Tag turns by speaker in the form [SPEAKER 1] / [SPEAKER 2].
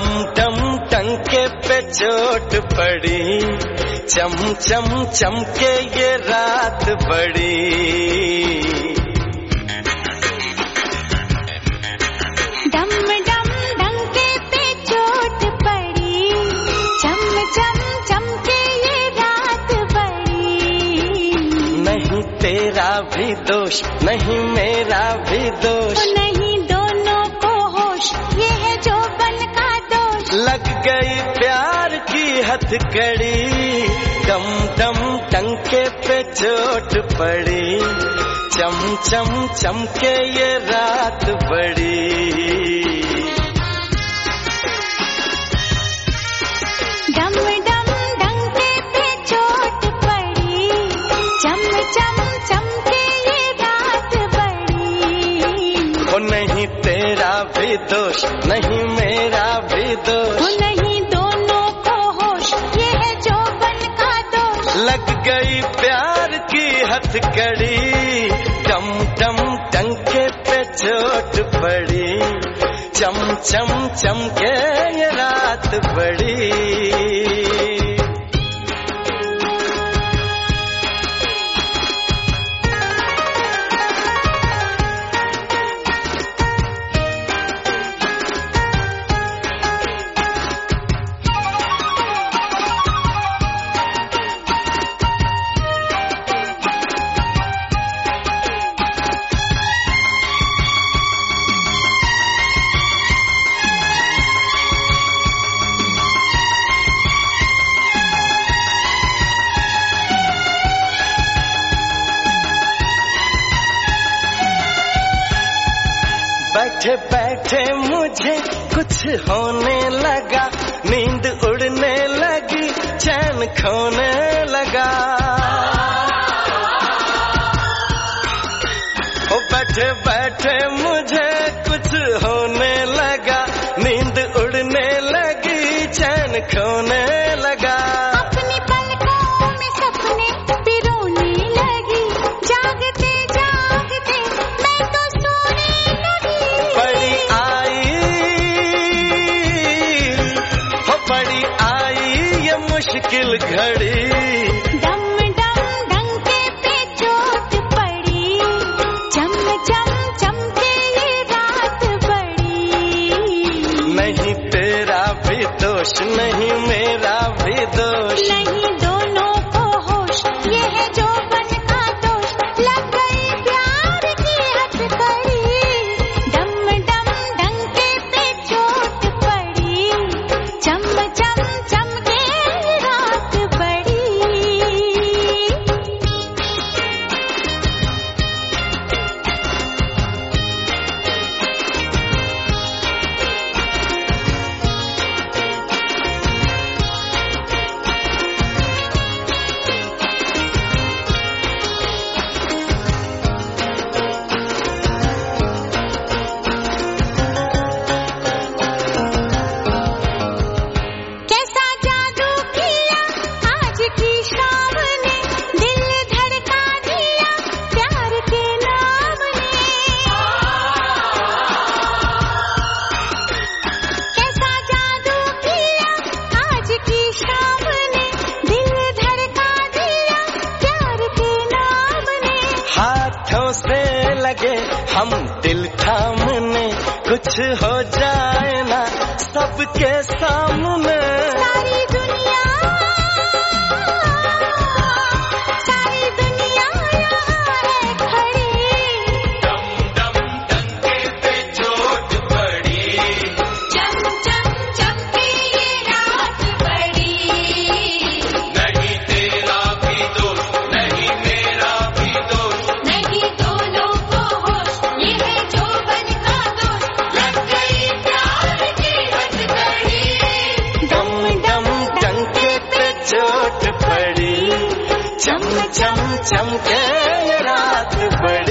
[SPEAKER 1] डम डम टंके पे चोट पड़ी, चम चम चमके ये रात बड़ी।
[SPEAKER 2] डम डम टंके पे चोट पड़ी, चम चम चमके ये रात बड़ी।
[SPEAKER 1] नहीं तेरा भी दोष, नहीं मेरा भी दोष,
[SPEAKER 2] नहीं दोनों को होश, ये है जोबन का दोष।
[SPEAKER 1] लग गई प्यार की हथकड़ी, डम डम टंके पे चोट पड़ी, चम चम चमके ये रात बड़ी।
[SPEAKER 2] डम डम टंके पे चोट पड़ी, चम चम चमके ये रात बड़ी।
[SPEAKER 1] ओ नहीं तेरा भी दोष, नहीं मेरा भी दोष,
[SPEAKER 2] नहीं दोनों को होश, ये है जोबन का दोष।
[SPEAKER 1] लग गई प्यार की हथकड़ी, डम डम टंके पे चोट पड़ी, चम चम चमके ये रात बड़ी। बैठे बैठे मुझे कुछ होने लगा, नींद उड़ने लगी, चैन खोने लगा। ओ बैठे बैठे मुझे कुछ होने लगा, नींद उड़ने लगी, चैन खोने लगा।
[SPEAKER 2] अपनी पलकों में सपने पिरोने लगी, जागते जागते मैं तो सोने लगी।
[SPEAKER 1] बड़ी आई ये मुश्किल घड़ी,
[SPEAKER 2] डम डम डंके पे चोट पड़ी, चम चम चमके ये रात बड़ी।
[SPEAKER 1] नहीं तेरा भी दोष, नहीं मेरा भी दोष,
[SPEAKER 2] नहीं दोनों को होश, ये है जोबन का दोष। लग गई प्यार की हथकड़ी, डम डम डंके पे चोट पड़ी, चम चम चमके रात बड़ी। कैसा जादू किया आज की शाम ने, दिल धड़का दिया प्यार के नाम ने। कैसा जादू किया आज की शाम ने, दिल धड़का दिया प्यार के नाम ने।
[SPEAKER 1] हाथों से लगे हम दिल थामने, कुछ हो जाए ना सबके सामने।
[SPEAKER 2] सारी दुनिया यहाँ है खड़ी,
[SPEAKER 1] डम डम टंके पे चोट पड़ी,
[SPEAKER 2] चम चम चमके ये रात बड़ी।
[SPEAKER 1] नहीं तेरा भी दोष, नहीं मेरा भी दोष,
[SPEAKER 2] नहीं दोनों को होश, ये है जोबन का दोष। लग गई प्यार की हथकड़ी,
[SPEAKER 1] डम डम टंके पे चोट पड़ी, चम चम चमके ये रात बड़ी।